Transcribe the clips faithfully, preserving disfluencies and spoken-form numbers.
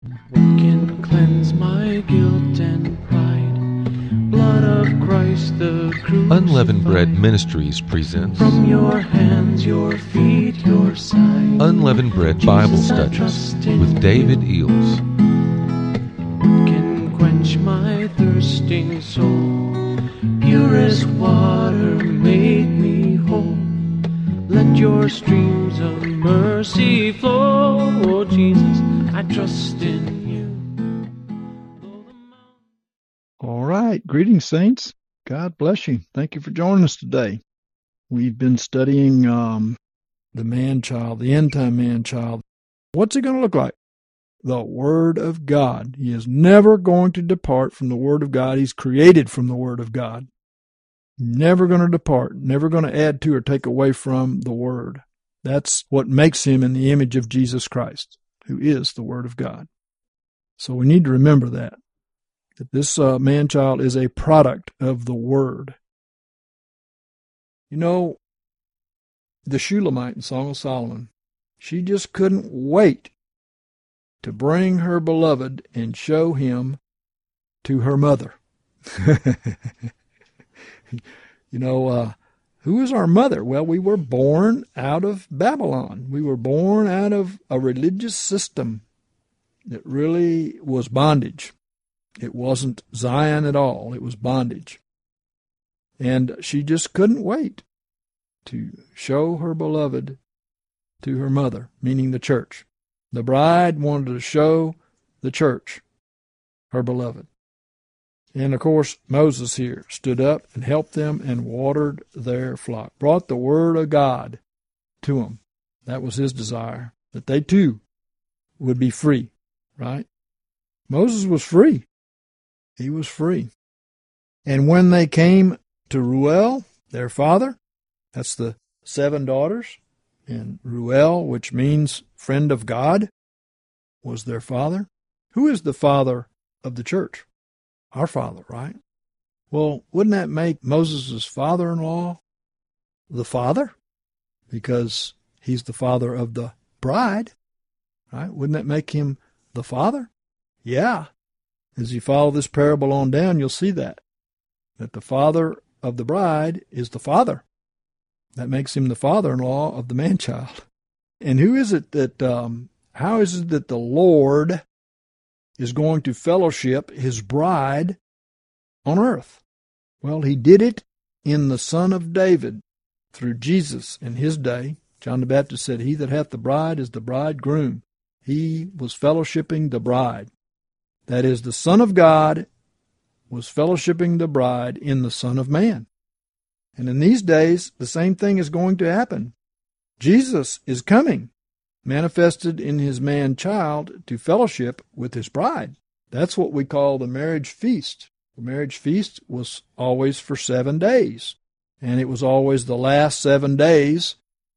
What can cleanse my guilt and pride? Blood of Christ the crucified. Unleavened Bread Ministries presents From your hands, your feet, your side. Unleavened Bread Bible Jesus, I Studies trust in with David you. Eels. What can quench my thirsting soul? Purest water, make me whole. Let your streams of mercy flow. Oh, Jesus, I trust in you. All right. Greetings, saints. God bless you. Thank you for joining us today. We've been studying um, the man-child, the end-time man-child. What's he going to look like? The Word of God. He is never going to depart from the Word of God. He's created from the Word of God. Never going to depart, never going to add to or take away from the Word. That's what makes him in the image of Jesus Christ, who is the Word of God. So we need to remember that, that this uh, man-child is a product of the Word. You know, the Shulamite in Song of Solomon, she just couldn't wait to bring her beloved and show him to her mother. You know, uh, who is our mother? Well, we were born out of Babylon. We were born out of a religious system that really was bondage. It wasn't Zion at all. It was bondage. And she just couldn't wait to show her beloved to her mother, meaning the church. The bride wanted to show the church her beloved. And, of course, Moses here stood up and helped them and watered their flock, brought the Word of God to them. That was his desire, that they too would be free, right? Moses was free. He was free. And when they came to Reuel, their father, that's the seven daughters, and Reuel, which means friend of God, was their father. Who is the father of the church? Our father, right? Well, wouldn't that make Moses' father-in-law the father? Because he's the father of the bride, right? Wouldn't that make him the father? Yeah. As you follow this parable on down, you'll see that. That the father of the bride is the father. That makes him the father-in-law of the man-child. And who is it that, um, how is it that the Lord is going to fellowship his bride on earth? Well, he did it in the Son of David through Jesus in his day. John the Baptist said, "He that hath the bride is the bridegroom." He was fellowshipping the bride. That is, the Son of God was fellowshipping the bride in the Son of Man. And in these days, the same thing is going to happen. Jesus is coming, manifested in his man-child to fellowship with his bride. That's what we call the marriage feast. The marriage feast was always for seven days, and it was always the last seven days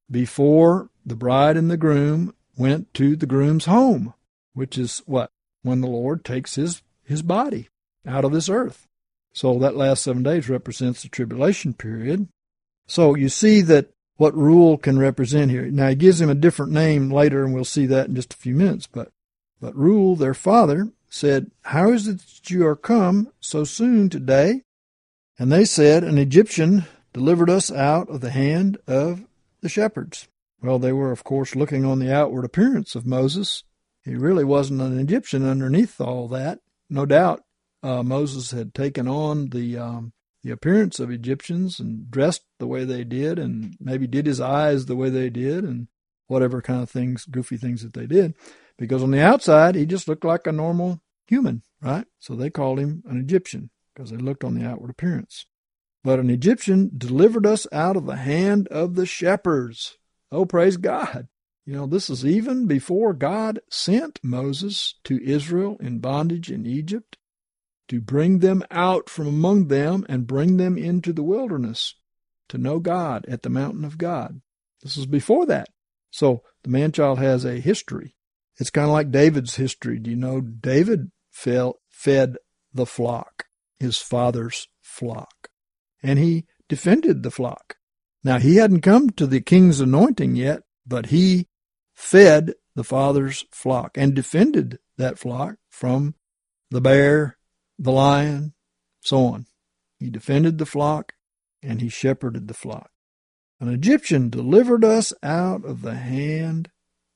before the bride and the groom went to the groom's home, which is what? When the Lord takes his, his body out of this earth. So that last seven days represents the tribulation period. So you see that what Reuel can represent here. Now, he gives him a different name later, and we'll see that in just a few minutes. But, but Reuel, their father, said, "How is it that you are come so soon today?" And they said, "An Egyptian delivered us out of the hand of the shepherds." Well, they were, of course, looking on the outward appearance of Moses. He really wasn't an Egyptian underneath all that. No doubt uh, Moses had taken on the um, the appearance of Egyptians and dressed the way they did and maybe did his eyes the way they did and whatever kind of things, goofy things that they did. Because on the outside, he just looked like a normal human, right? So they called him an Egyptian because they looked on the outward appearance. But an Egyptian delivered us out of the hand of the shepherds. Oh, praise God. You know, this is even before God sent Moses to Israel in bondage in Egypt to bring them out from among them and bring them into the wilderness to know God at the mountain of God. This is before that. So the man-child has a history. It's kind of like David's history. Do you know David fell, fed the flock, his father's flock, and he defended the flock. Now, he hadn't come to the king's anointing yet, but he fed the Father's flock and defended that flock from the bear, the lion, so on. He defended the flock, and he shepherded the flock. An Egyptian delivered us out of the hand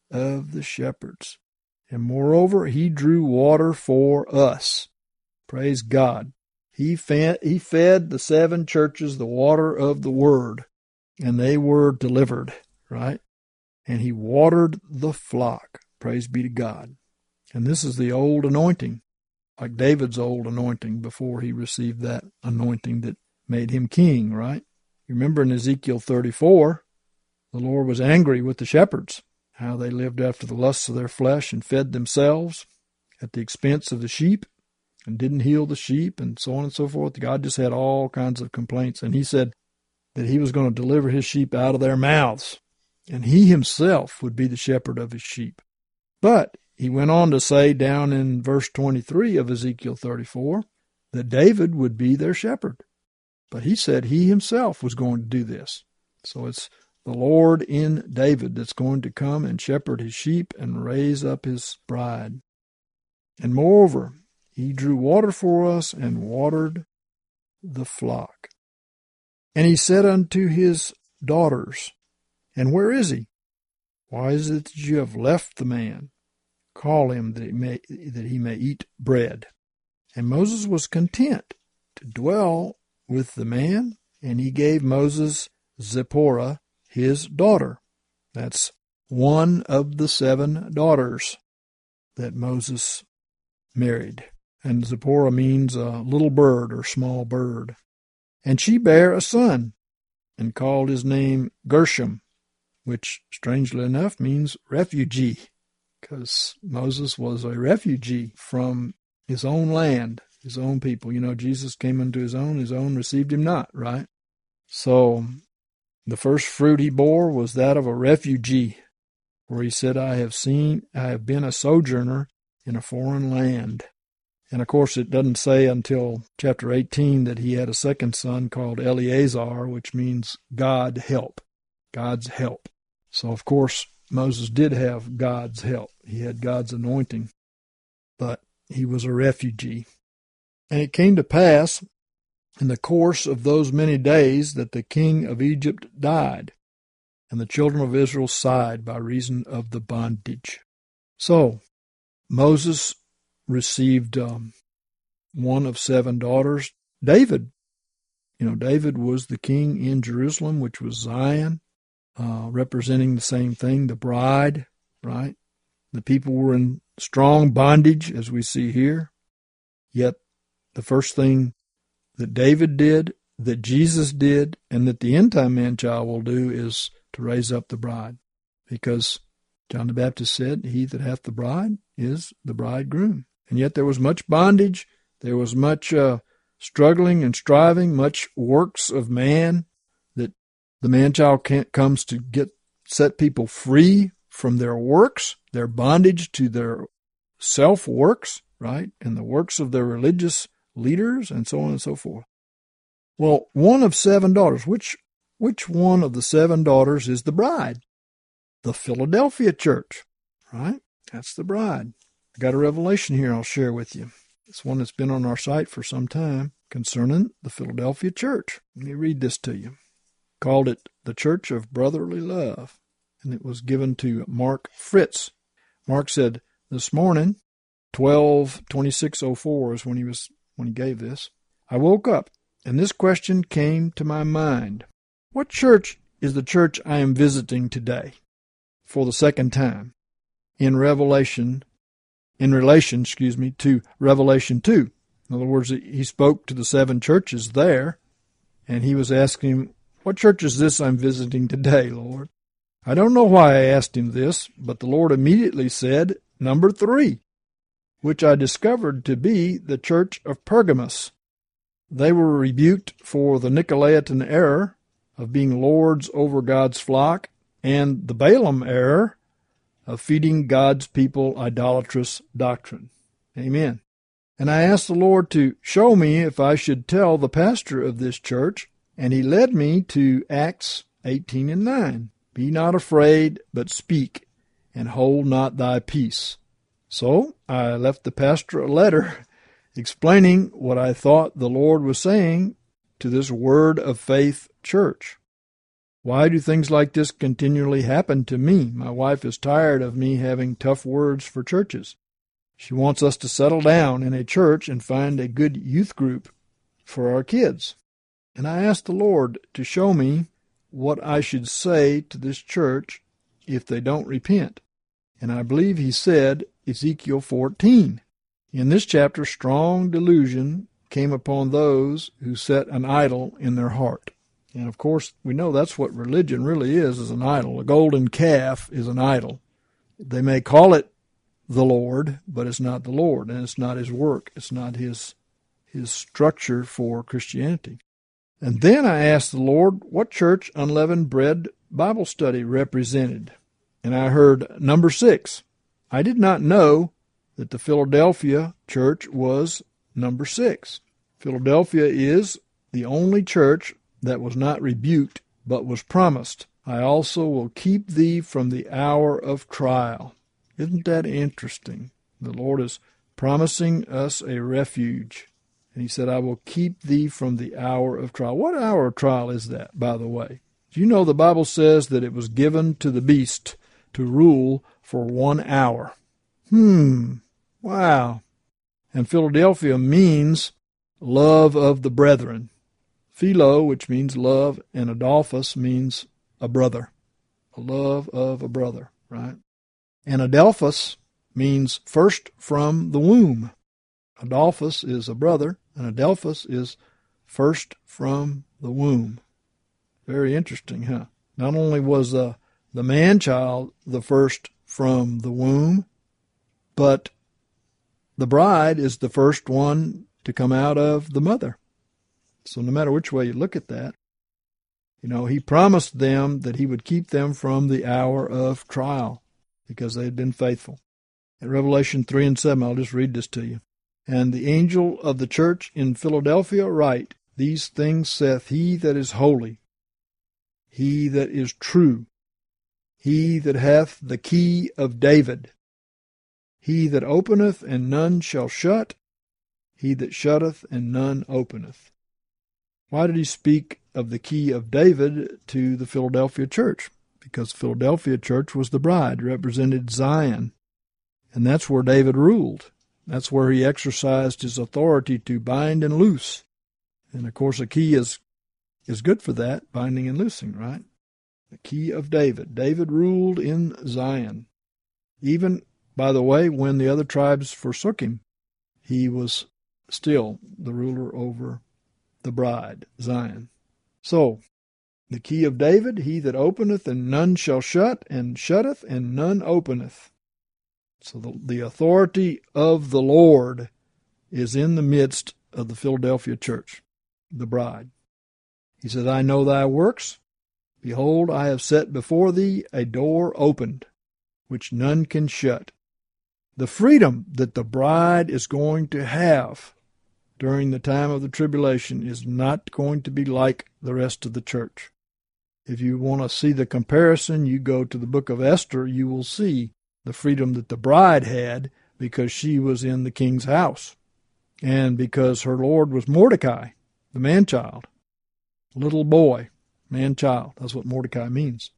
of the shepherds. And moreover, he drew water for us. Praise God. He fed, he fed the seven churches the water of the word, and they were delivered, right? And he watered the flock. Praise be to God. And this is the old anointing, like David's old anointing before he received that anointing that made him king, right? You remember in Ezekiel thirty-four, the Lord was angry with the shepherds, how they lived after the lusts of their flesh and fed themselves at the expense of the sheep and didn't heal the sheep and so on and so forth. God just had all kinds of complaints. And he said that he was going to deliver his sheep out of their mouths, and he himself would be the shepherd of his sheep. But he went on to say down in verse twenty-three of Ezekiel thirty-four that David would be their shepherd. But he said he himself was going to do this. So it's the Lord in David that's going to come and shepherd his sheep and raise up his bride. And moreover, he drew water for us and watered the flock. And he said unto his daughters, and where is he? Why is it that you have left the man? Call him that he may, that he may eat bread. And Moses was content to dwell with the man, and he gave Moses Zipporah, his daughter. That's one of the seven daughters that Moses married. And Zipporah means a little bird or small bird. And she bare a son, and called his name Gershom, which, strangely enough, means refugee, because Moses was a refugee from his own land, his own people. You know, Jesus came unto his own, his own received him not, right? So the first fruit he bore was that of a refugee, where he said, I have seen, I have been a sojourner in a foreign land. And of course, it doesn't say until chapter eighteen that he had a second son called Eleazar, which means God help, God's help. So of course, Moses did have God's help. He had God's anointing, but he was a refugee. And it came to pass in the course of those many days that the king of Egypt died, and the children of Israel sighed by reason of the bondage. So Moses received um, one of seven daughters. David, you know, David was the king in Jerusalem, which was Zion, uh, representing the same thing, the bride, right? The people were in strong bondage, as we see here. Yet the first thing that David did, that Jesus did, and that the end-time man-child will do is to raise up the bride. Because John the Baptist said, he that hath the bride is the bridegroom. And yet there was much bondage, there was much uh, struggling and striving, much works of man, that the man-child can't, comes to get set people free from their works, their bondage to their self-works, right, and the works of their religious leaders, and so on and so forth. Well, one of seven daughters, which which one of the seven daughters is the bride? The Philadelphia church, right? That's the bride. I got a revelation here I'll share with you. It's one that's been on our site for some time concerning the Philadelphia church. Let me read this to you. Called it the Church of Brotherly Love, and it was given to Mark Fritz. Mark said, this morning, twelve twenty-six oh four is when he was when he gave this. I woke up, and this question came to my mind. What church is the church I am visiting today for the second time in Revelation, in relation, excuse me, to Revelation two? In other words, he spoke to the seven churches there, and he was asking him, what church is this I'm visiting today, Lord? I don't know why I asked him this, but the Lord immediately said, number three, which I discovered to be the church of Pergamos. They were rebuked for the Nicolaitan error of being lords over God's flock and the Balaam error of feeding God's people idolatrous doctrine. Amen. And I asked the Lord to show me if I should tell the pastor of this church, and he led me to Acts eighteen and nine. Be not afraid, but speak, and hold not thy peace. So I left the pastor a letter explaining what I thought the Lord was saying to this Word of Faith church. Why do things like this continually happen to me? My wife is tired of me having tough words for churches. She wants us to settle down in a church and find a good youth group for our kids. And I asked the Lord to show me what I should say to this church if they don't repent. And I believe he said Ezekiel fourteen. In this chapter, strong delusion came upon those who set an idol in their heart. And of course, we know that's what religion really is, is an idol. A golden calf is an idol. They may call it the Lord, but it's not the Lord, and it's not his work. It's not his, his structure for Christianity. And then I asked the Lord what church Unleavened Bread Bible Study represented. And I heard number six. I did not know that the Philadelphia church was number six. Philadelphia is the only church that was not rebuked, but was promised, I also will keep thee from the hour of trial. Isn't that interesting? The Lord is promising us a refuge. And he said, I will keep thee from the hour of trial. What hour of trial is that, by the way? Do you know the Bible says that it was given to the beast to rule for one hour? Hmm, wow. And Philadelphia means love of the brethren. Philo, which means love, and Adelphos means a brother, a love of a brother, right? And Adelphos means first from the womb. Adelphos is a brother, and Adelphos is first from the womb. Very interesting, huh? Not only was uh, the man-child the first from the womb, but the bride is the first one to come out of the mother. So no matter which way you look at that, you know, he promised them that he would keep them from the hour of trial because they had been faithful. In Revelation three and seven, I'll just read this to you. And the angel of the church in Philadelphia write, These things saith he that is holy, he that is true, he that hath the key of David, he that openeth and none shall shut, he that shutteth and none openeth. Why did he speak of the key of David to the Philadelphia church? Because the Philadelphia church was the bride, represented Zion. And that's where David ruled. That's where he exercised his authority to bind and loose. And, of course, a key is, is good for that, binding and loosing, right? The key of David. David ruled in Zion. Even, by the way, when the other tribes forsook him, he was still the ruler over the bride, Zion. So, the key of David, he that openeth and none shall shut, and shutteth and none openeth. So the, the authority of the Lord is in the midst of the Philadelphia church, the bride. He says, I know thy works. Behold, I have set before thee a door opened, which none can shut. The freedom that the bride is going to have during the time of the tribulation is not going to be like the rest of the church. If you want to see the comparison, you go to the book of Esther, you will see the freedom that the bride had because she was in the king's house and because her lord was Mordecai, the man-child, little boy, man-child. That's what Mordecai means.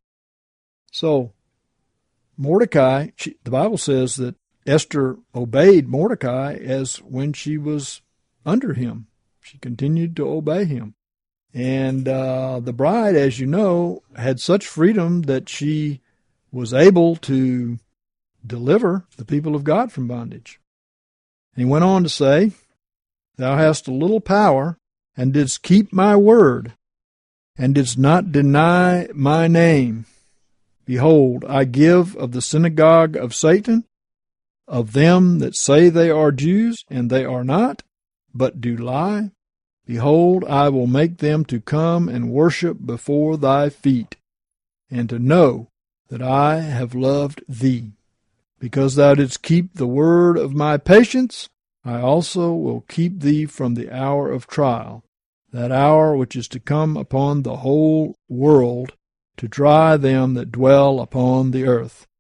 So Mordecai, she, the Bible says that Esther obeyed Mordecai as when she was under him. She continued to obey him. And uh, the bride, as you know, had such freedom that she was able to deliver the people of God from bondage. And he went on to say, Thou hast a little power, and didst keep my word, and didst not deny my name. Behold, I give of the synagogue of Satan, of them that say they are Jews, and they are not, but do lie. Behold, I will make them to come and worship before thy feet, and to know that I have loved thee. Because thou didst keep the word of my patience, I also will keep thee from the hour of trial, that hour which is to come upon the whole world, to try them that dwell upon the earth.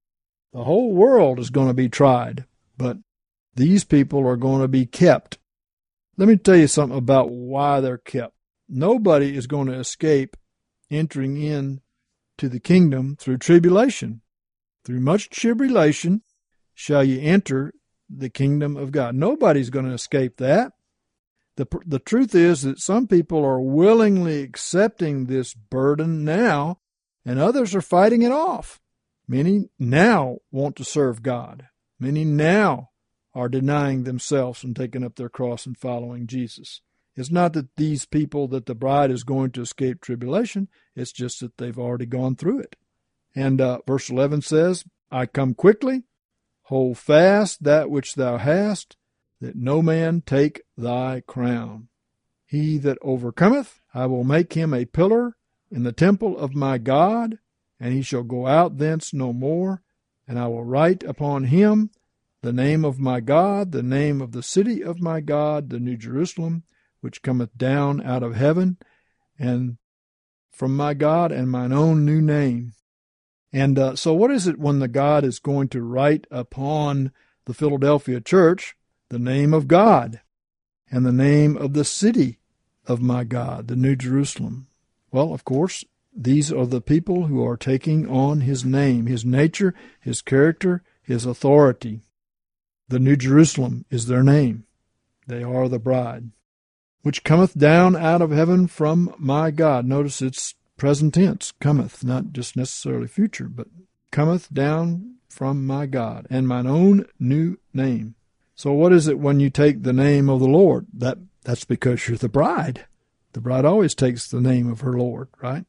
The whole world is going to be tried, but these people are going to be kept. Let me tell you something about why they're kept. Nobody is going to escape entering in to the kingdom through tribulation. Through much tribulation shall ye enter the kingdom of God. Nobody's going to escape that. The, the truth is that some people are willingly accepting this burden now, and others are fighting it off. Many now want to serve God. Many now are denying themselves and taking up their cross and following Jesus. It's not that these people, that the bride is going to escape tribulation. It's just that they've already gone through it. And uh, verse eleven says, I come quickly, hold fast that which thou hast, that no man take thy crown. He that overcometh, I will make him a pillar in the temple of my God, and he shall go out thence no more, and I will write upon him the name of my God, the name of the city of my God, the New Jerusalem, which cometh down out of heaven, and from my God, and mine own new name. And uh, so what is it when the God is going to write upon the Philadelphia church the name of God and the name of the city of my God, the New Jerusalem? Well, of course, these are the people who are taking on his name, his nature, his character, his authority. The New Jerusalem is their name. They are the bride, which cometh down out of heaven from my God. Notice it's present tense, cometh, not just necessarily future, but cometh down from my God, and mine own new name. So what is it when you take the name of the Lord? That That's because you're the bride. The bride always takes the name of her Lord, right?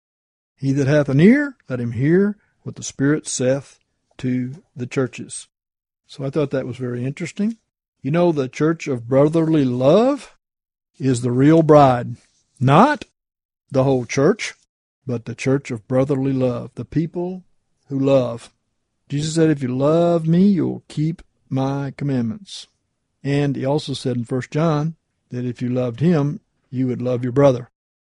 He that hath an ear, let him hear what the Spirit saith to the churches. So I thought that was very interesting. You know, the church of brotherly love is the real bride. Not the whole church, but the church of brotherly love, the people who love. Jesus said, if you love me, you'll keep my commandments. And he also said in First John that if you loved him, you would love your brother.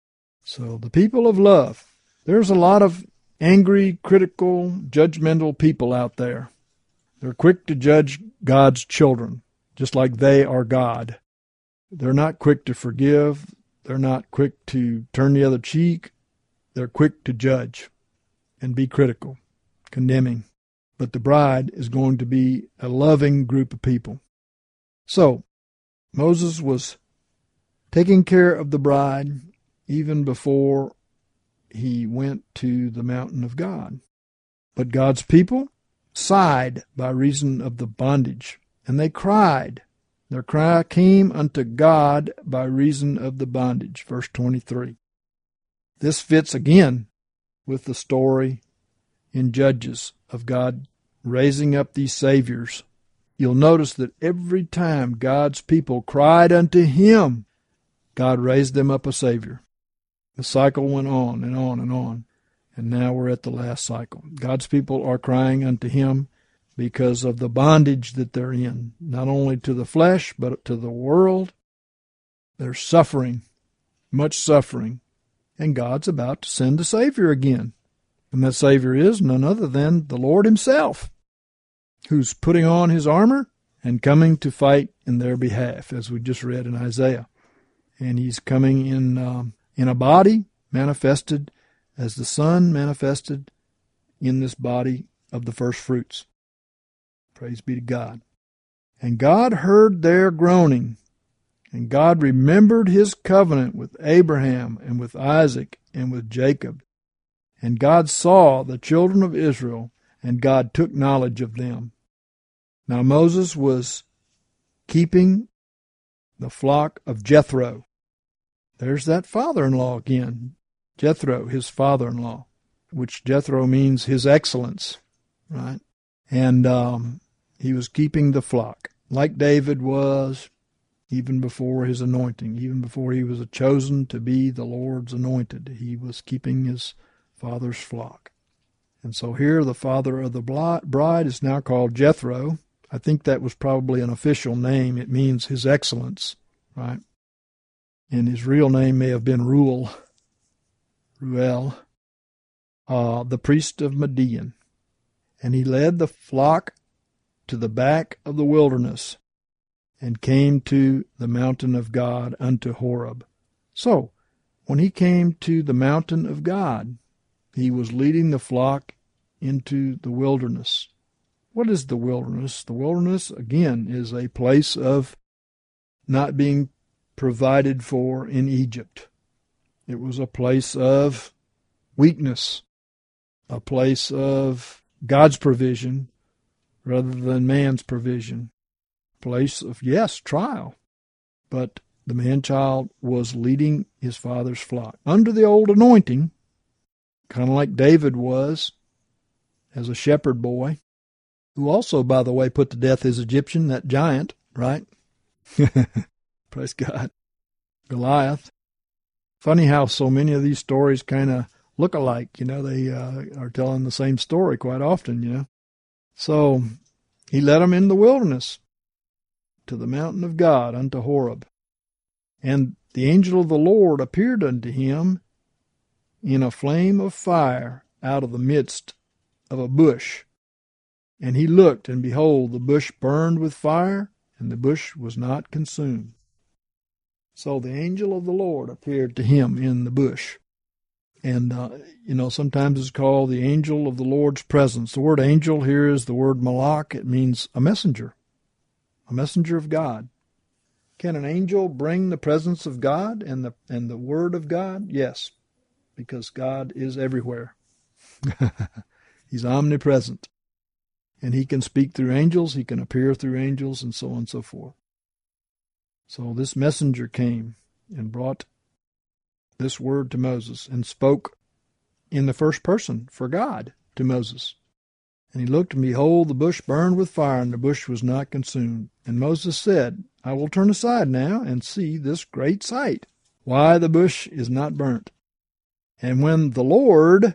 So the people of love. There's a lot of angry, critical, judgmental people out there. They're quick to judge God's children, just like they are God. They're not quick to forgive. They're not quick to turn the other cheek. They're quick to judge and be critical, condemning. But the bride is going to be a loving group of people. So, Moses was taking care of the bride even before he went to the mountain of God. But God's people sighed by reason of the bondage, and they cried. Their cry came unto God by reason of the bondage. Verse twenty-three. This fits again with the story in Judges of God raising up these saviors. You'll notice that every time God's people cried unto him, God raised them up a savior. The cycle went on and on and on, and now we're at the last cycle. God's people are crying unto him because of the bondage that they're in, not only to the flesh, but to the world. They're suffering, much suffering, and God's about to send a Savior again. And that Savior is none other than the Lord himself, who's putting on his armor and coming to fight in their behalf, as we just read in Isaiah. And he's coming in um, in a body manifested as the Son manifested in this body of the first fruits. Praise be to God. And God heard their groaning, and God remembered his covenant with Abraham and with Isaac and with Jacob. And God saw the children of Israel, and God took knowledge of them. Now Moses was keeping the flock of Jethro. There's that father-in-law again, Jethro, his father-in-law, which Jethro means his excellence, right? And um, he was keeping the flock, like David was, even before his anointing, even before he was chosen to be the Lord's anointed. He was keeping his father's flock. And so here the father of the bride is now called Jethro. I think that was probably an official name. It means his excellence, right? And his real name may have been Ruel, Ruel, uh, the priest of Midian. And he led the flock to the back of the wilderness, and came to the mountain of God unto Horeb. So, when he came to the mountain of God, he was leading the flock into the wilderness. What is the wilderness? The wilderness, again, is a place of not being provided for in Egypt. It was a place of weakness, a place of God's provision rather than man's provision. Place of, yes, trial. But the man-child was leading his father's flock under the old anointing, kind of like David was as a shepherd boy, who also, by the way, put to death his Egyptian, that giant, right? Praise God. Goliath. Funny how so many of these stories kind of look alike. You know, they uh, are telling the same story quite often, you know. So he led them in the wilderness to the mountain of God unto Horeb. And the angel of the Lord appeared unto him in a flame of fire out of the midst of a bush. And he looked, and behold, the bush burned with fire, and the bush was not consumed. So the angel of the Lord appeared to him in the bush. And, uh, you know, sometimes it's called the angel of the Lord's presence. The word angel here is the word malach. It means a messenger, a messenger of God. Can an angel bring the presence of God and the and the word of God? Yes, because God is everywhere. He's omnipresent. And he can speak through angels, he can appear through angels, and so on and so forth. So this messenger came and brought this word to Moses and spoke in the first person for God to Moses. And he looked, and behold, the bush burned with fire, and the bush was not consumed. And Moses said, I will turn aside now and see this great sight, why the bush is not burnt. And when the Lord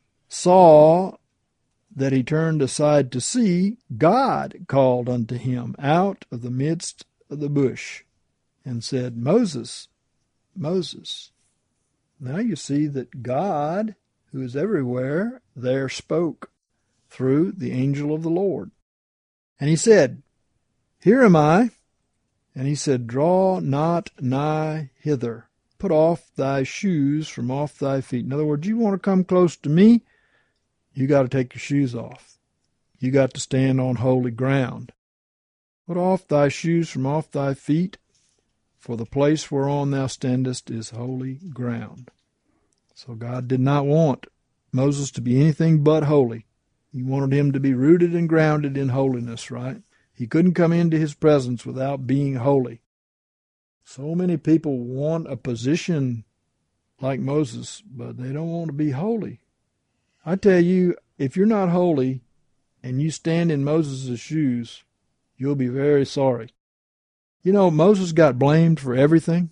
saw that he turned aside to see, God called unto him out of the midst of the bush and said, Moses, Moses. Now you see that God, who is everywhere, there spoke through the angel of the Lord. And he said, Here am I. And he said, Draw not nigh hither. Put off thy shoes from off thy feet. In other words, you want to come close to me, you got to take your shoes off. You got to stand on holy ground. Put off thy shoes from off thy feet, for the place whereon thou standest is holy ground. So God did not want Moses to be anything but holy. He wanted him to be rooted and grounded in holiness, right? He couldn't come into his presence without being holy. So many people want a position like Moses, but they don't want to be holy. I tell you, if you're not holy and you stand in Moses' shoes, you'll be very sorry. You know, Moses got blamed for everything.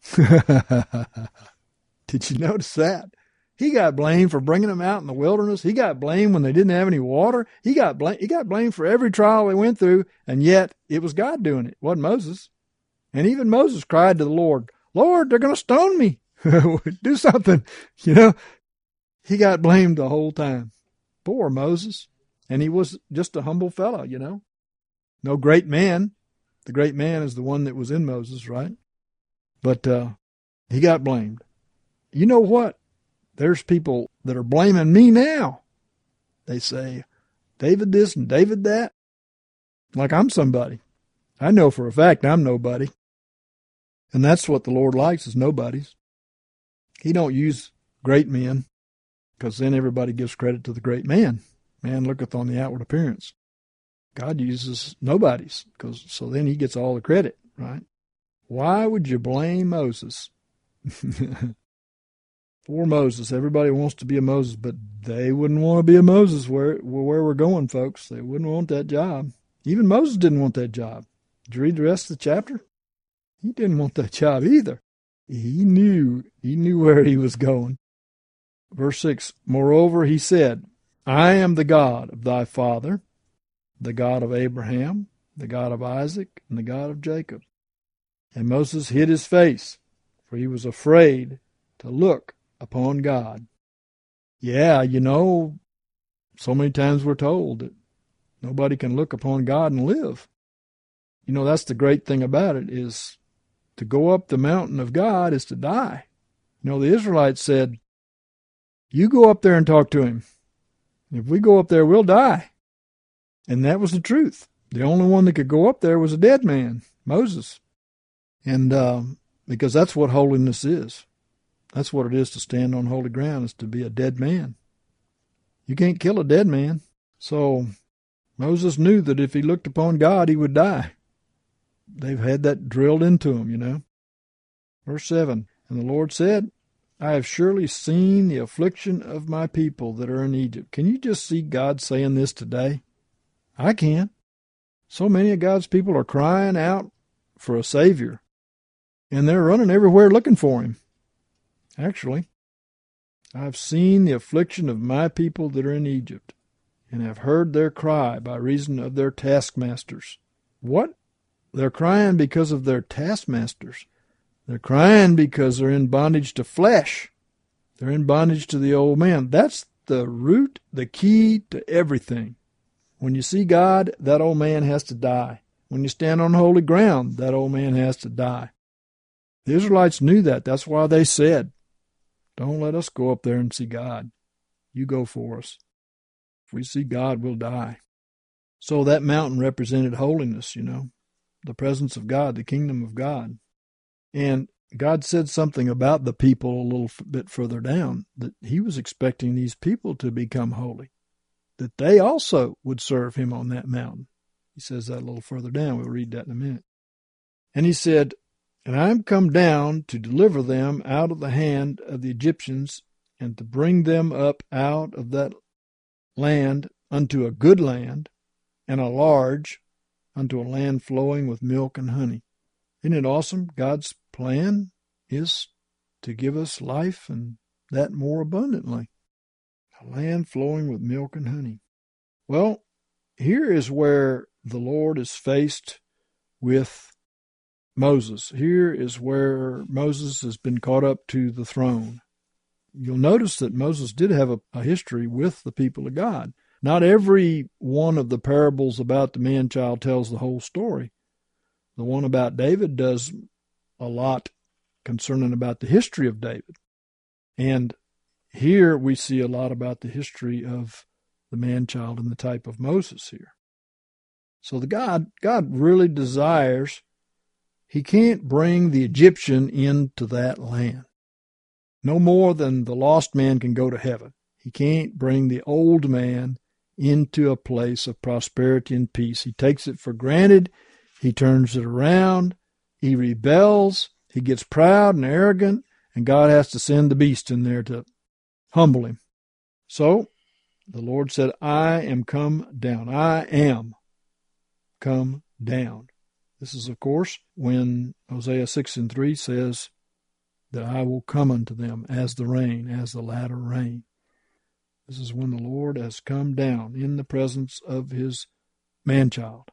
Did you notice that? He got blamed for bringing them out in the wilderness. He got blamed when they didn't have any water. He got blamed, he got blamed for every trial they went through, and yet it was God doing it. It wasn't Moses. And even Moses cried to the Lord, Lord, they're going to stone me. Do something. You know, he got blamed the whole time. Poor Moses. And he was just a humble fellow, you know. No great man. The great man is the one that was in Moses, right? But uh, he got blamed. You know what? There's people that are blaming me now. They say, David this and David that. Like I'm somebody. I know for a fact I'm nobody. And that's what the Lord likes, is nobodies. He don't use great men, because then everybody gives credit to the great man. Man looketh on the outward appearance. God uses nobodies, because so then he gets all the credit, right? Why would you blame Moses? Poor Moses. Everybody wants to be a Moses, but they wouldn't want to be a Moses where, where we're going, folks. They wouldn't want that job. Even Moses didn't want that job. Did you read the rest of the chapter? He didn't want that job either. He knew, he knew where he was going. Verse six, Moreover, he said, I am the God of thy father, the God of Abraham, the God of Isaac, and the God of Jacob. And Moses hid his face, for he was afraid to look upon God. Yeah, you know, So many times we're told that nobody can look upon God and live. You know, that's the great thing about it, is to go up the mountain of God is to die. You know, the Israelites said, you go up there and talk to him. If we go up there, we'll die. And that was the truth. The only one that could go up there was a dead man, Moses. And uh, because that's what holiness is. That's what it is to stand on holy ground, is to be a dead man. You can't kill a dead man. So Moses knew that if he looked upon God, he would die. They've had that drilled into him, you know. Verse seven, and the Lord said, I have surely seen the affliction of my people that are in Egypt. Can you just see God saying this today? I can. So many of God's people are crying out for a Savior, and they're running everywhere looking for him. Actually, I've seen the affliction of my people that are in Egypt, and have heard their cry by reason of their taskmasters. What? They're crying because of their taskmasters. They're crying because they're in bondage to flesh. They're in bondage to the old man. That's the root, the key to everything. When you see God, that old man has to die. When you stand on holy ground, that old man has to die. The Israelites knew that. That's why they said, don't let us go up there and see God. You go for us. If we see God, we'll die. So that mountain represented holiness, you know, the presence of God, the kingdom of God. And God said something about the people a little bit further down, that he was expecting these people to become holy, that they also would serve him on that mountain. He says that a little further down. We'll read that in a minute. And he said, and I am come down to deliver them out of the hand of the Egyptians, and to bring them up out of that land unto a good land, and a large, unto a land flowing with milk and honey. Isn't it awesome? God's plan is to give us life, and that more abundantly. A land flowing with milk and honey. Well, here is where the Lord is faced with Moses. Here is where Moses has been caught up to the throne. You'll notice that Moses did have a, a history with the people of God. Not every one of the parables about the man-child tells the whole story. The one about David does a lot concerning about the history of David. And here we see a lot about the history of the man-child and the type of Moses here. So the God, God really desires, he can't bring the Egyptian into that land. No more than the lost man can go to heaven. He can't bring the old man into a place of prosperity and peace. He takes it for granted. He turns it around. He rebels. He gets proud and arrogant, and God has to send the beast in there to humble him. So the Lord said, I am come down. I am come down. This is, of course, when Hosea six and three says that I will come unto them as the rain, as the latter rain. This is when the Lord has come down in the presence of his man-child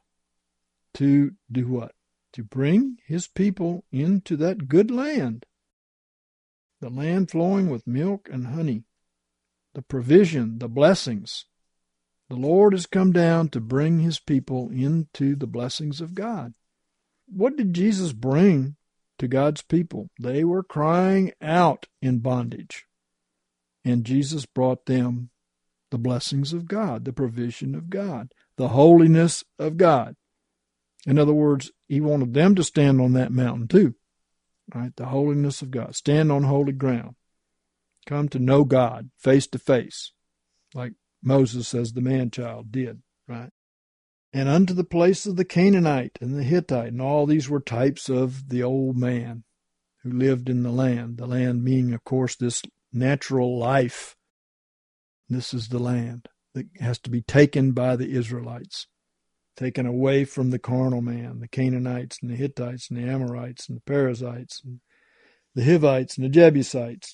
to do what? To bring his people into that good land, the land flowing with milk and honey, the provision, the blessings. The Lord has come down to bring his people into the blessings of God. What did Jesus bring to God's people? They were crying out in bondage, and Jesus brought them the blessings of God, the provision of God, the holiness of God. In other words, he wanted them to stand on that mountain too, right? The holiness of God. Stand on holy ground. Come to know God face to face, like Moses as the man-child did, right? And unto the place of the Canaanite and the Hittite, and all these were types of the old man who lived in the land. The land meaning, of course, this natural life. This is the land that has to be taken by the Israelites, taken away from the carnal man, the Canaanites and the Hittites and the Amorites and the Perizzites and the Hivites and the Jebusites,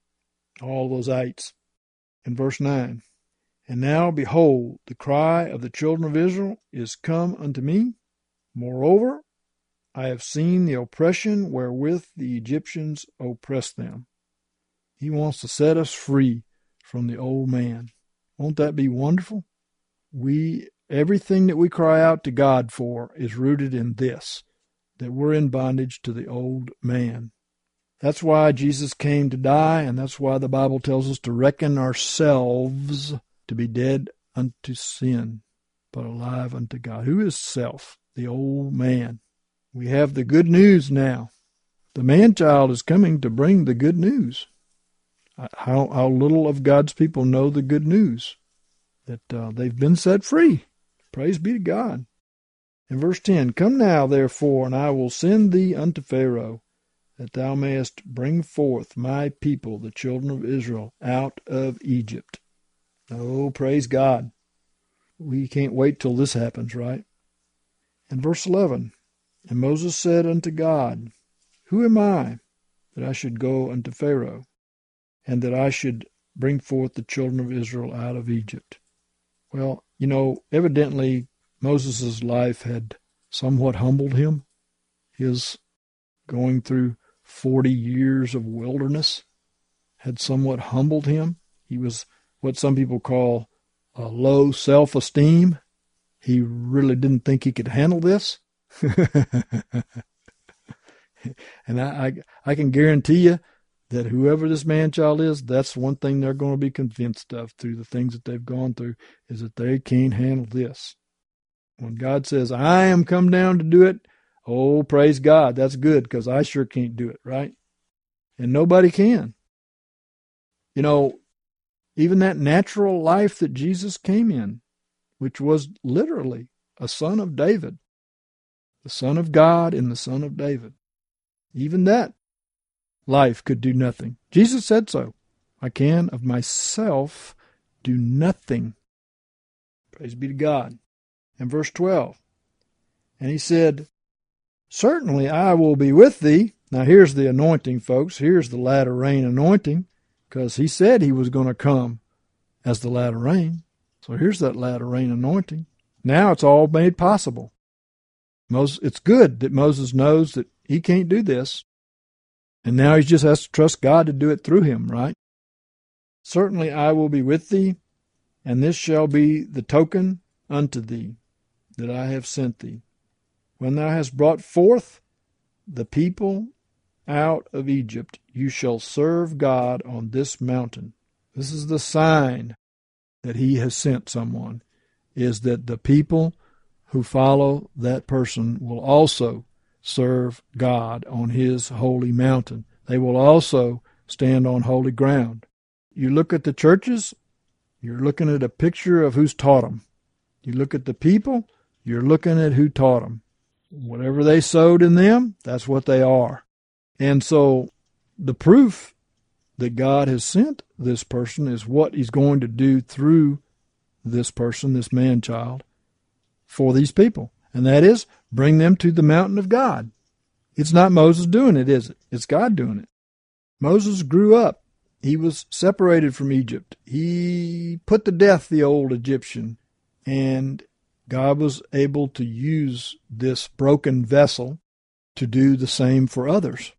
all those ites. In verse nine, and now, behold, the cry of the children of Israel is come unto me. Moreover, I have seen the oppression wherewith the Egyptians oppress them. He wants to set us free from the old man. Won't that be wonderful? We, everything that we cry out to God for is rooted in this, that we're in bondage to the old man. That's why Jesus came to die, and that's why the Bible tells us to reckon ourselves to be dead unto sin, but alive unto God. Who is self? The old man. We have the good news now. The man-child is coming to bring the good news. How, how little of God's people know the good news, that uh, they've been set free. Praise be to God. In verse ten, Come now, therefore, and I will send thee unto Pharaoh, that thou mayest bring forth my people, the children of Israel, out of Egypt. Oh, praise God. We can't wait till this happens, right? In verse eleven, And Moses said unto God, Who am I, that I should go unto Pharaoh, and that I should bring forth the children of Israel out of Egypt? Well, you know, evidently Moses' life had somewhat humbled him. His going through forty years of wilderness had somewhat humbled him. He was what some people call a low self-esteem. He really didn't think he could handle this. And I, I, I can guarantee you that whoever this man-child is, that's one thing they're going to be convinced of through the things that they've gone through, is that they can't handle this. When God says, I am come down to do it, oh, praise God, that's good, because I sure can't do it, right? And nobody can. You know, even that natural life that Jesus came in, which was literally a son of David, the Son of God and the Son of David, even that life could do nothing. Jesus said so. I can of myself do nothing. Praise be to God. And verse twelve, And he said, Certainly I will be with thee. Now here's the anointing, folks. Here's the latter rain anointing, because he said he was going to come as the latter rain. So here's that latter rain anointing. Now it's all made possible. Moses, it's good that Moses knows that he can't do this, and now he just has to trust God to do it through him, right? Certainly I will be with thee, and this shall be the token unto thee that I have sent thee. When thou hast brought forth the people out of Egypt, you shall serve God on this mountain. This is the sign that he has sent someone, is that the people who follow that person will also serve God on his holy mountain. They will also stand on holy ground. You look at the churches, you're looking at a picture of who's taught them. You look at the people, you're looking at who taught them. Whatever they sowed in them, that's what they are. And so the proof that God has sent this person is what he's going to do through this person, this man-child, for these people. And that is, bring them to the mountain of God. It's not Moses doing it, is it? It's God doing it. Moses grew up. He was separated from Egypt. He put to death the old Egyptian, and God was able to use this broken vessel to do the same for others.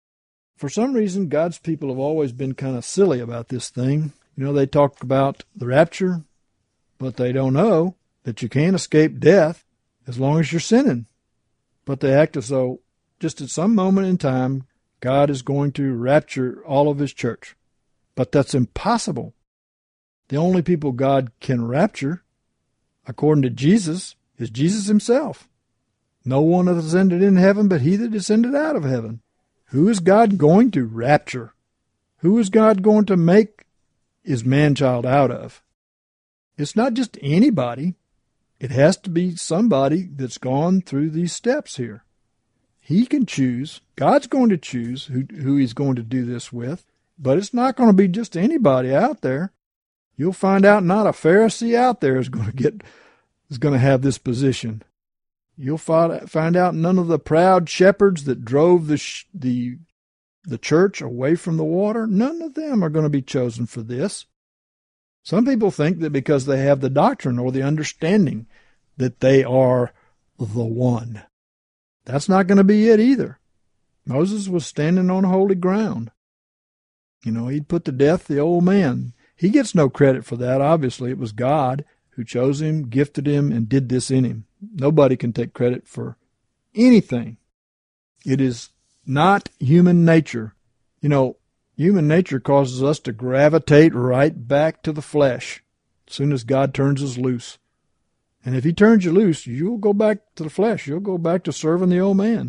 For some reason, God's people have always been kind of silly about this thing. You know, they talk about the rapture, but they don't know that you can't escape death as long as you're sinning. But they act as though just at some moment in time, God is going to rapture all of his church. But that's impossible. The only people God can rapture, according to Jesus, is Jesus himself. No one hath ascended in heaven but he that descended out of heaven. Who is God going to rapture? Who is God going to make his man-child out of? It's not just anybody. It has to be somebody that's gone through these steps here. He can choose. God's going to choose who, who he's going to do this with. But it's not going to be just anybody out there. You'll find out not a Pharisee out there is going to get is going to have this position. You'll find find out none of the proud shepherds that drove the sh- the the church away from the water. None of them are going to be chosen for this. Some people think that because they have the doctrine or the understanding that they are the one. That's not going to be it either. Moses was standing on holy ground. You know, he'd put to death the old man. he gets no credit for that. Obviously, it was God who chose him, gifted him, and did this in him. Nobody can take credit for anything. It is not human nature. You know, human nature causes us to gravitate right back to the flesh as soon as God turns us loose. And if he turns you loose, you'll go back to the flesh. You'll go back to serving the old man.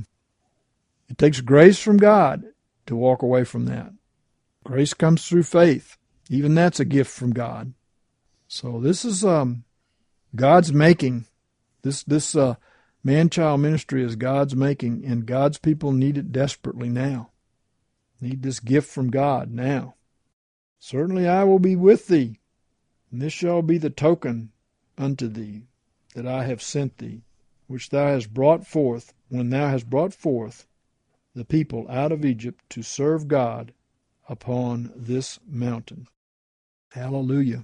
It takes grace from God to walk away from that. Grace comes through faith. Even that's a gift from God. So this is um, God's making. This this uh, man-child ministry is God's making, and God's people need it desperately now. Need this gift from God now. Certainly I will be with thee, and this shall be the token unto thee that I have sent thee, which thou hast brought forth, when thou hast brought forth the people out of Egypt to serve God upon this mountain. Hallelujah.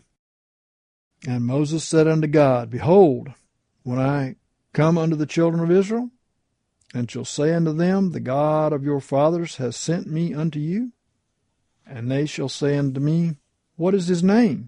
And Moses said unto God, Behold, when I come unto the children of Israel, and shall say unto them, The God of your fathers has sent me unto you, and they shall say unto me, What is his name?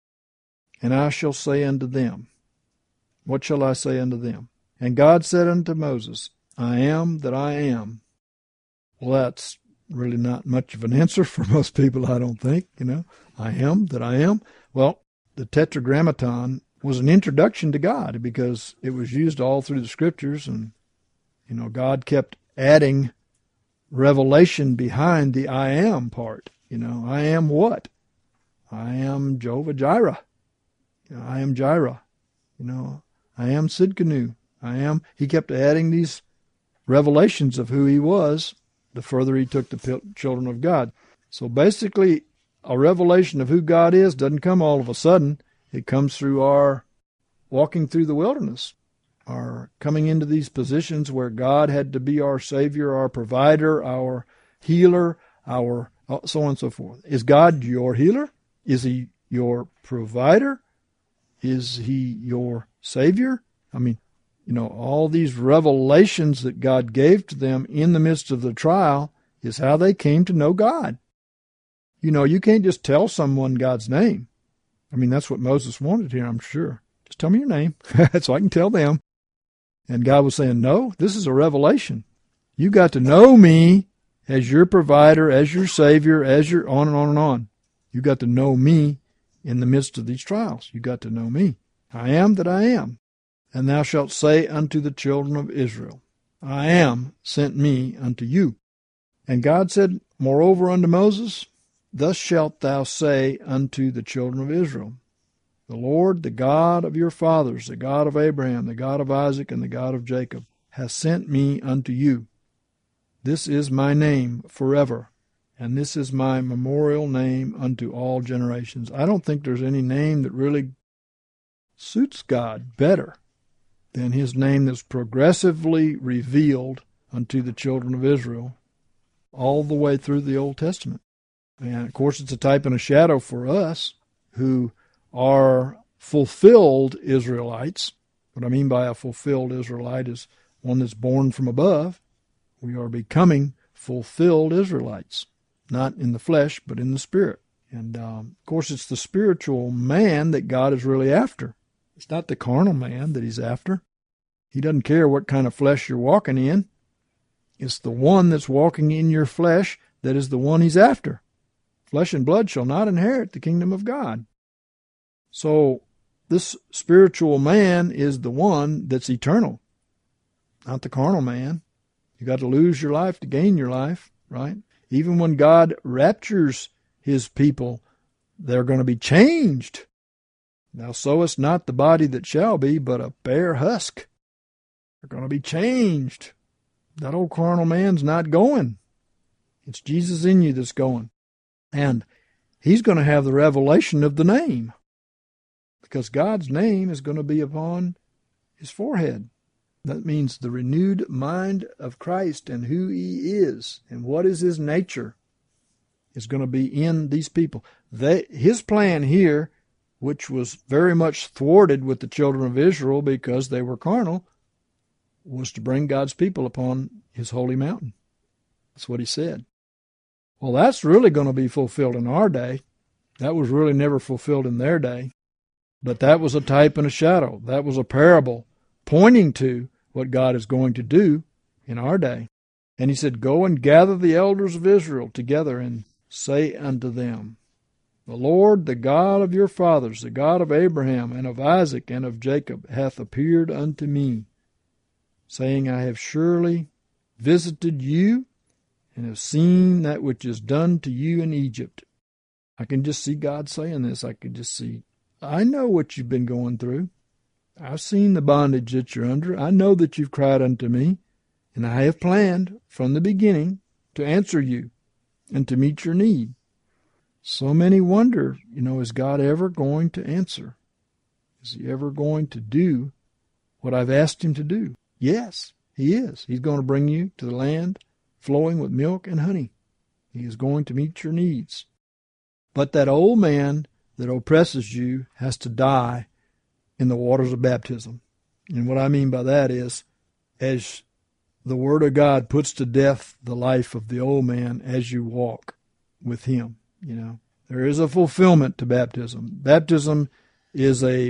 And I shall say unto them, What shall I say unto them? And God said unto Moses, I am that I am. Well, that's really not much of an answer for most people, I don't think, you know. I am that I am. Well, the Tetragrammaton was an introduction to God because it was used all through the Scriptures, and, you know, God kept adding revelation behind the I am part. You know, I am what? I am Jehovah Jireh. You know, I am Jireh. You know, I am Sidkenu. I am. He kept adding these revelations of who he was the further he took the children of God. So basically, a revelation of who God is doesn't come all of a sudden. It comes through our walking through the wilderness, our coming into these positions where God had to be our Savior, our provider, our healer, our so on and so forth. Is God your healer? Is he your provider? Is he your Savior? I mean, you know, all these revelations that God gave to them in the midst of the trial is how they came to know God. You know, you can't just tell someone God's name. I mean, that's what Moses wanted here, I'm sure. Just tell me your name so I can tell them. And God was saying, no, this is a revelation. You got to know me as your provider, as your Savior, as your on and on and on. You got to know me in the midst of these trials. You got to know me. I am that I am. And thou shalt say unto the children of Israel, I am sent me unto you. And God said, moreover unto Moses, Thus shalt thou say unto the children of Israel, The Lord, the God of your fathers, the God of Abraham, the God of Isaac, and the God of Jacob, has sent me unto you. This is my name forever, and this is my memorial name unto all generations. I don't think there's any name that really suits God better than his name that's progressively revealed unto the children of Israel all the way through the Old Testament. And, of course, it's a type and a shadow for us who are fulfilled Israelites. What I mean by a fulfilled Israelite is one that's born from above. We are becoming fulfilled Israelites, not in the flesh, but in the spirit. And, um, of course, it's the spiritual man that God is really after. It's not the carnal man that he's after. He doesn't care what kind of flesh you're walking in. It's the one that's walking in your flesh that is the one he's after. Flesh and blood shall not inherit the kingdom of God. So this spiritual man is the one that's eternal, not the carnal man. You got to lose your life to gain your life, right? Even when God raptures his people, they're going to be changed. Thou sowest not the body that shall be, but a bare husk. They're going to be changed. That old carnal man's not going. It's Jesus in you that's going. And he's going to have the revelation of the name, because God's name is going to be upon his forehead. That means the renewed mind of Christ and who he is and what is his nature is going to be in these people. They, his plan here, which was very much thwarted with the children of Israel because they were carnal, was to bring God's people upon his holy mountain. That's what he said. Well, that's really going to be fulfilled in our day. That was really never fulfilled in their day. But that was a type and a shadow. That was a parable pointing to what God is going to do in our day. And he said, go and gather the elders of Israel together and say unto them, the Lord, the God of your fathers, the God of Abraham and of Isaac and of Jacob, hath appeared unto me, saying, I have surely visited you and have seen that which is done to you in Egypt. I can just see God saying this. I can just see, I know what you've been going through. I've seen the bondage that you're under. I know that you've cried unto me, and I have planned from the beginning to answer you and to meet your need. So many wonder, you know, is God ever going to answer? Is he ever going to do what I've asked him to do? Yes, he is. He's going to bring you to the land flowing with milk and honey. He is going to meet your needs. But that old man that oppresses you has to die in the waters of baptism. And what I mean by that is, as the Word of God puts to death the life of the old man as you walk with him, you know, there is a fulfillment to baptism. Baptism is a,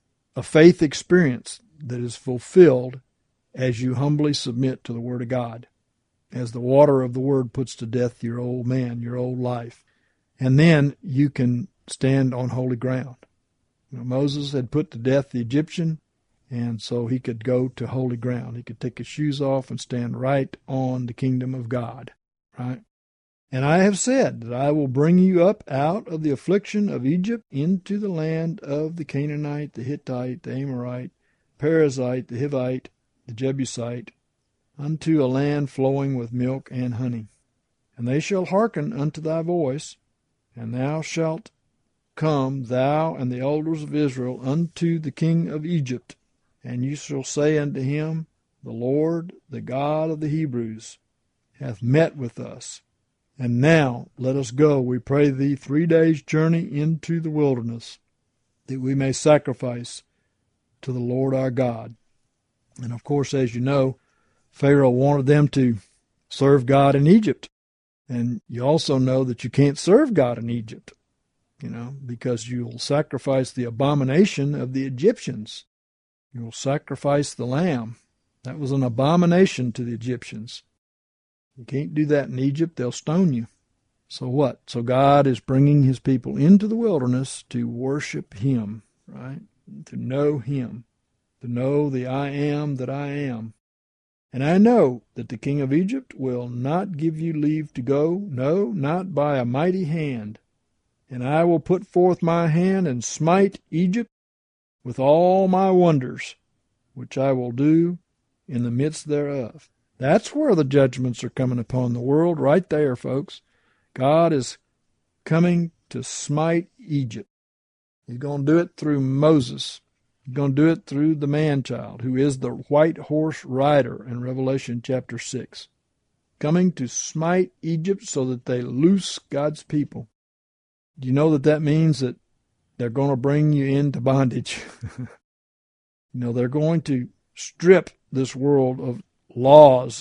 a faith experience that is fulfilled as you humbly submit to the Word of God, as the water of the Word puts to death your old man, your old life. And then you can stand on holy ground. You know, Moses had put to death the Egyptian, and so he could go to holy ground. He could take his shoes off and stand right on the kingdom of God, right? And I have said that I will bring you up out of the affliction of Egypt into the land of the Canaanite, the Hittite, the Amorite, Perizzite, the Hivite, the Jebusite, unto a land flowing with milk and honey. And they shall hearken unto thy voice, and thou shalt come, thou and the elders of Israel, unto the king of Egypt, and you shall say unto him, the Lord, the God of the Hebrews, hath met with us. And now let us go, we pray thee, three days' journey into the wilderness, that we may sacrifice to the Lord our God. And of course, as you know, Pharaoh wanted them to serve God in Egypt. And you also know that you can't serve God in Egypt, you know, because you'll sacrifice the abomination of the Egyptians. You'll sacrifice the lamb. That was an abomination to the Egyptians. You can't do that in Egypt. They'll stone you. So what? So God is bringing his people into the wilderness to worship him, right? To know him, to know the I am that I am. And I know that the king of Egypt will not give you leave to go, no, not by a mighty hand. And I will put forth my hand and smite Egypt with all my wonders, which I will do in the midst thereof. That's where the judgments are coming upon the world, right there, folks. God is coming to smite Egypt. He's going to do it through Moses. He's going to do it through the man-child, who is the white horse rider in Revelation chapter six. Coming to smite Egypt so that they loose God's people. Do you know that that means that they're going to bring you into bondage? You know, they're going to strip this world of laws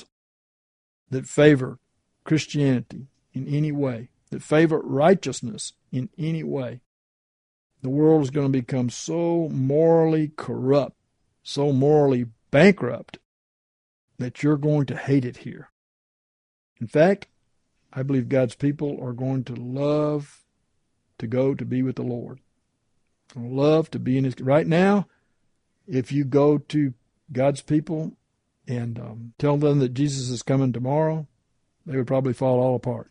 that favor Christianity in any way, that favor righteousness in any way. The world is going to become so morally corrupt, so morally bankrupt, that you're going to hate it here. In fact, I believe God's people are going to love to go to be with the Lord. Love to be in his... Right now, if you go to God's people and um, tell them that Jesus is coming tomorrow, they would probably fall all apart.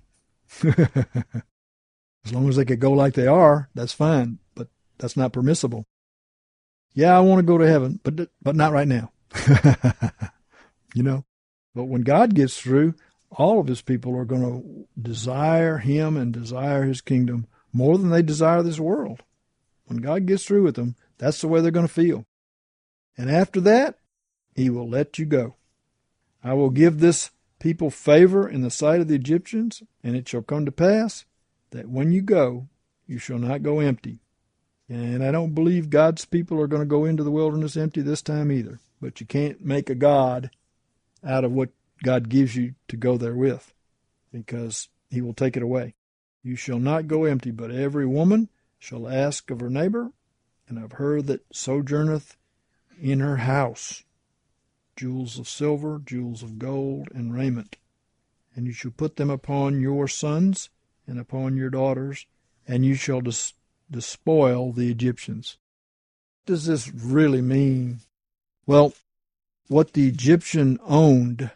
As long as they could go like they are, that's fine, but that's not permissible. Yeah, I want to go to heaven, but but not right now. You know, but when God gets through, all of his people are going to desire him and desire his kingdom more than they desire this world. When God gets through with them, that's the way they're going to feel. And after that, he will let you go. I will give this people favor in the sight of the Egyptians, and it shall come to pass that when you go, you shall not go empty. And I don't believe God's people are going to go into the wilderness empty this time either. But you can't make a God out of what God gives you to go there with, because he will take it away. You shall not go empty, but every woman shall ask of her neighbor, and of her that sojourneth in her house, jewels of silver, jewels of gold, and raiment. And you shall put them upon your sons and upon your daughters, and you shall des- despoil the Egyptians. What does this really mean? Well, what the Egyptian owned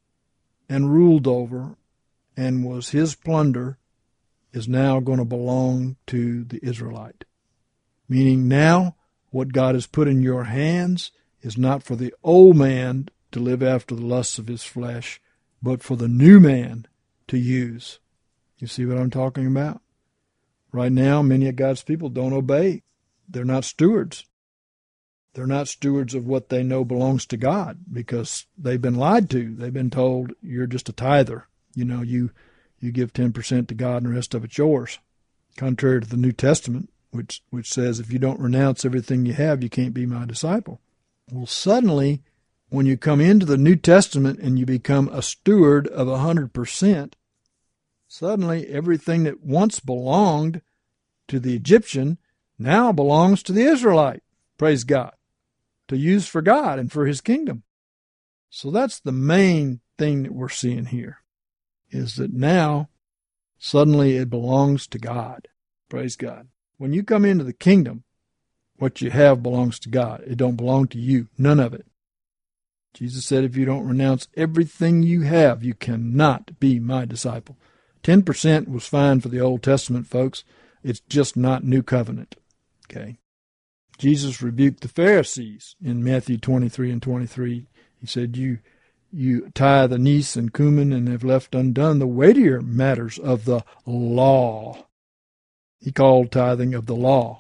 and ruled over and was his plunder is now going to belong to the Israelite. Meaning now what God has put in your hands is not for the old man to live after the lusts of his flesh, but for the new man to use. You see what I'm talking about? Right now, many of God's people don't obey. They're not stewards. They're not stewards of what they know belongs to God because they've been lied to. They've been told, you're just a tither. You know, you you give ten percent to God and the rest of it's yours. Contrary to the New Testament, which which says if you don't renounce everything you have, you can't be my disciple. Well, suddenly, when you come into the New Testament and you become a steward of one hundred percent, suddenly everything that once belonged to the Egyptian now belongs to the Israelite. Praise God. To use for God and for his kingdom. So that's the main thing that we're seeing here, is that now suddenly it belongs to God. Praise God. When you come into the kingdom, what you have belongs to God. It don't belong to you. None of it. Jesus said if you don't renounce everything you have, you cannot be my disciple. ten percent was fine for the Old Testament, folks. It's just not New Covenant. Okay. Jesus rebuked the Pharisees in Matthew twenty-three and twenty-three. He said, you you tithe anise and cumin and have left undone the weightier matters of the law. He called tithing of the law.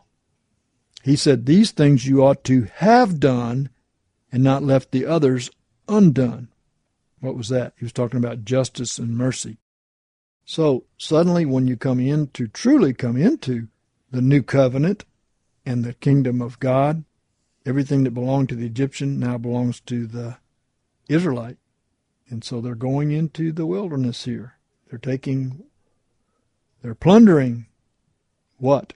He said, these things you ought to have done and not left the others undone. What was that? He was talking about justice and mercy. So suddenly when you come in to truly come into the new covenant, and the kingdom of God, everything that belonged to the Egyptian now belongs to the Israelite. And so they're going into the wilderness here. They're taking, they're plundering what?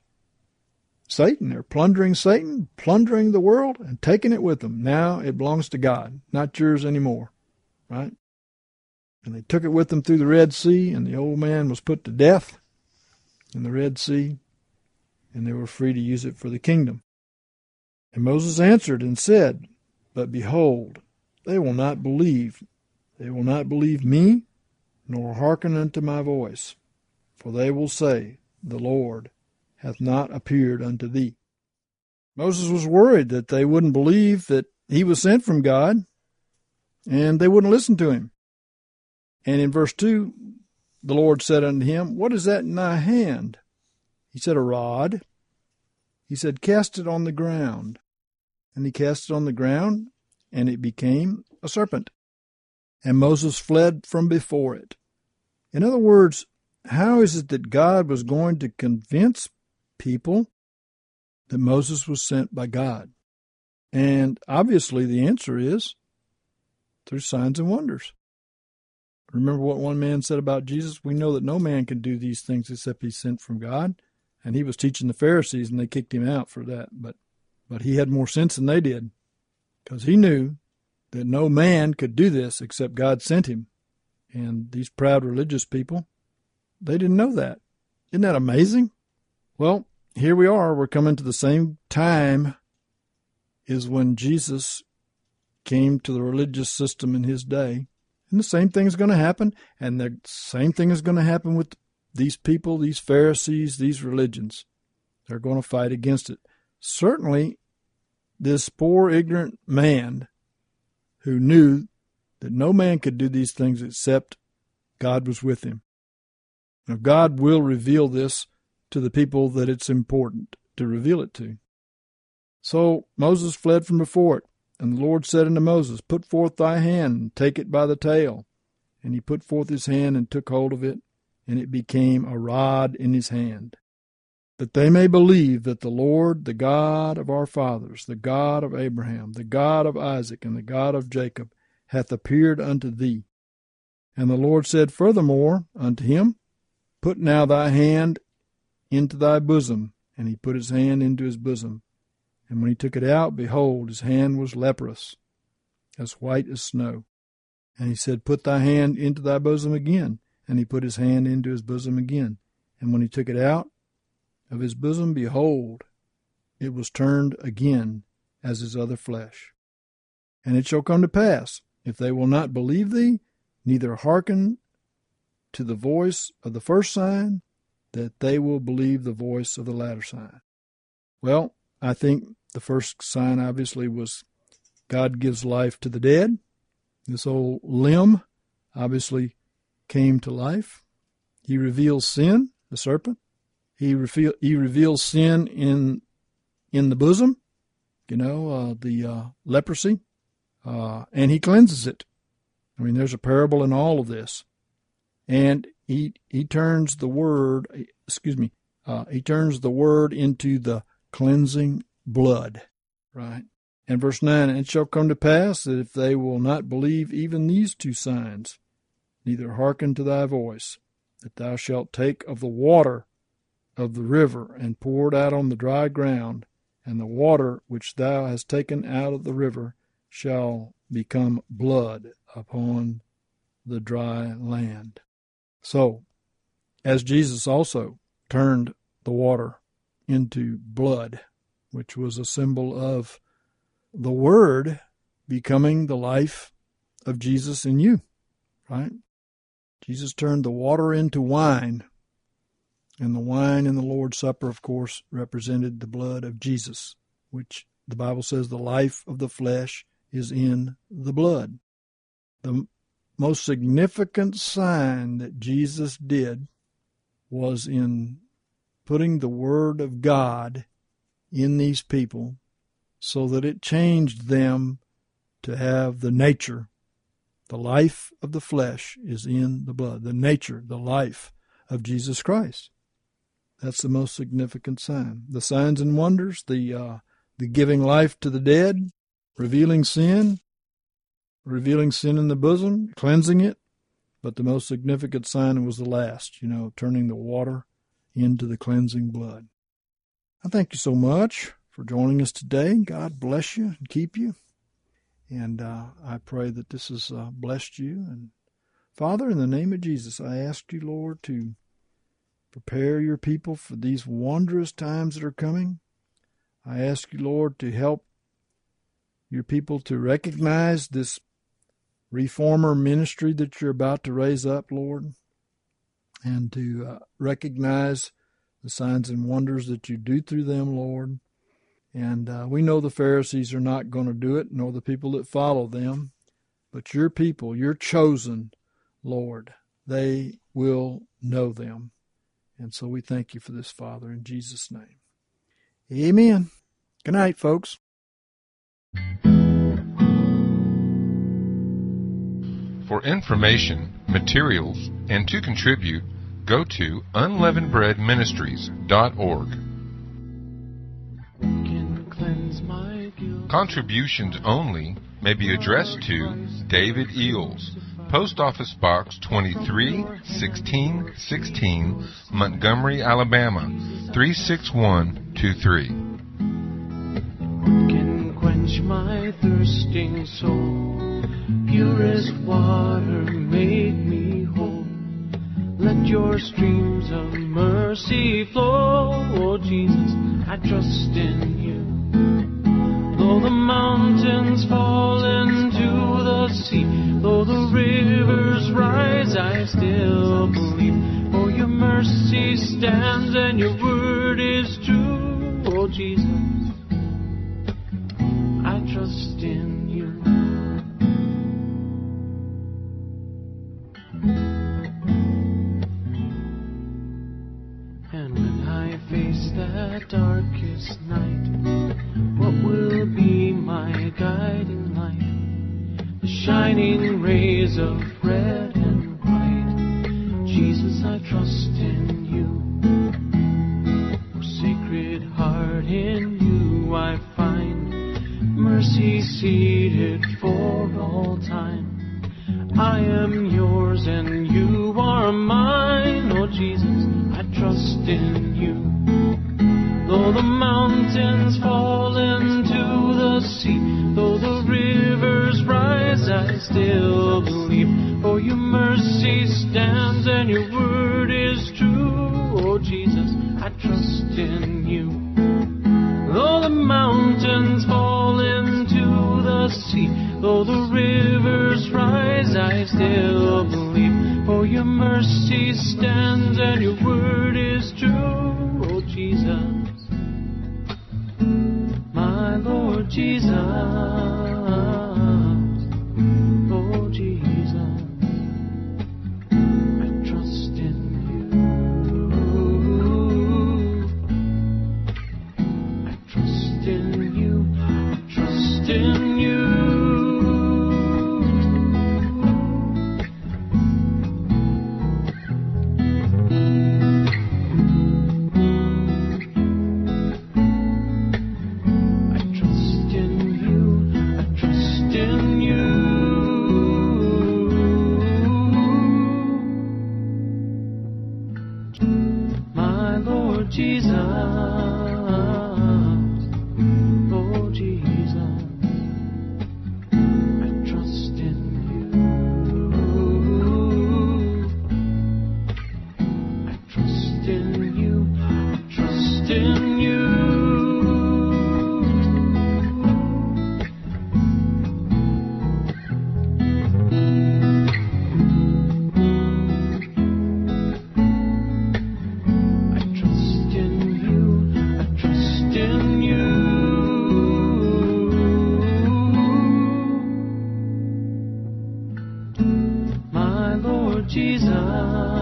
Satan. They're plundering Satan, plundering the world, and taking it with them. Now it belongs to God, not yours anymore, right? And they took it with them through the Red Sea, and the old man was put to death in the Red Sea. And they were free to use it for the kingdom. And Moses answered and said, but behold, they will not believe. They will not believe me, nor hearken unto my voice. For they will say, the Lord hath not appeared unto thee. Moses was worried that they wouldn't believe that he was sent from God, and they wouldn't listen to him. And in verse two, the Lord said unto him, what is that in thy hand? He said, a rod. He said, cast it on the ground. And he cast it on the ground, and it became a serpent. And Moses fled from before it. In other words, how is it that God was going to convince people that Moses was sent by God? And obviously the answer is through signs and wonders. Remember what one man said about Jesus? We know that no man can do these things except he's sent from God. And he was teaching the Pharisees, and they kicked him out for that. But but he had more sense than they did, because he knew that no man could do this except God sent him. And these proud religious people, they didn't know that. Isn't that amazing? Well, here we are. We're coming to the same time as when Jesus came to the religious system in his day. And the same thing is going to happen, and the same thing is going to happen with these people, these Pharisees, these religions. They're going to fight against it. Certainly, this poor, ignorant man who knew that no man could do these things except God was with him. Now, God will reveal this to the people that it's important to reveal it to. So Moses fled from before it, and the Lord said unto Moses, put forth thy hand, and take it by the tail. And he put forth his hand and took hold of it, and it became a rod in his hand, that they may believe that the Lord, the God of our fathers, the God of Abraham, the God of Isaac, and the God of Jacob, hath appeared unto thee. And the Lord said furthermore unto him, Put now thy hand into thy bosom. And he put his hand into his bosom. And when he took it out, behold, his hand was leprous, as white as snow. And he said, Put thy hand into thy bosom again. And he put his hand into his bosom again. And when he took it out of his bosom, behold, it was turned again as his other flesh. And it shall come to pass, if they will not believe thee, neither hearken to the voice of the first sign, that they will believe the voice of the latter sign. Well, I think the first sign obviously was God gives life to the dead. This old limb obviously came to life. He reveals sin, the serpent. He, reveal, he reveals sin in in the bosom, you know, uh, the uh, leprosy, uh, and he cleanses it. I mean, there's a parable in all of this. And he he turns the word, excuse me, uh, he turns the word into the cleansing blood, right? And verse nine, And it shall come to pass that if they will not believe even these two signs, neither hearken to thy voice, that thou shalt take of the water of the river and pour it out on the dry ground, and the water which thou hast taken out of the river shall become blood upon the dry land. So, as Jesus also turned the water into blood, which was a symbol of the Word becoming the life of Jesus in you, right? Jesus turned the water into wine, and the wine in the Lord's Supper, of course, represented the blood of Jesus, which the Bible says the life of the flesh is in the blood. The most significant sign that Jesus did was in putting the Word of God in these people so that it changed them to have the nature. The life of the flesh is in the blood. The nature, the life of Jesus Christ. That's the most significant sign. The signs and wonders, the uh, the giving life to the dead, revealing sin, revealing sin in the bosom, cleansing it. But the most significant sign was the last, you know, turning the water into the cleansing blood. I thank you so much for joining us today. God bless you and keep you. And uh, I pray that this has uh, blessed you. And Father, in the name of Jesus, I ask you, Lord, to prepare your people for these wondrous times that are coming. I ask you, Lord, to help your people to recognize this reformer ministry that you're about to raise up, Lord, and to uh, recognize the signs and wonders that you do through them, Lord. And uh, we know the Pharisees are not going to do it, nor the people that follow them, but your people, your chosen, Lord, they will know them. And so we thank you for this, Father, in Jesus' name. Amen. Good night, folks. For information, materials, and to contribute, go to unleavened bread ministries dot org. Contributions only may be addressed to David Eels, Post Office Box twenty-three sixteen sixteen, Montgomery, Alabama three six one two three. Can quench my thirsting soul, purest water make me whole. Let your streams of mercy flow, oh Jesus, I trust in you. Though the mountains fall into the sea, though the rivers rise, I still believe. For your mercy stands and your word is true, oh Jesus, I trust in you. And when I face that darkest night, what will be my guiding light? The shining rays of red and white. Jesus, I trust in you. Oh, Sacred Heart, in you I find mercy seated for all time. I am yours and you are mine, oh Jesus, I trust in you. Though the mountains fall into the sea, though the rivers rise, I still believe. For your mercy stands and your word is true. Oh Jesus, I trust in you. Though the mountains fall into the sea, though the rivers rise, I still believe. For your mercy stands and your word is true. Oh Jesus, my Lord Jesus, oh Jesus, I trust in you. I trust in you. I trust in you. Jesus, oh Jesus, I trust in you. I trust in you. I trust in you. Jesus.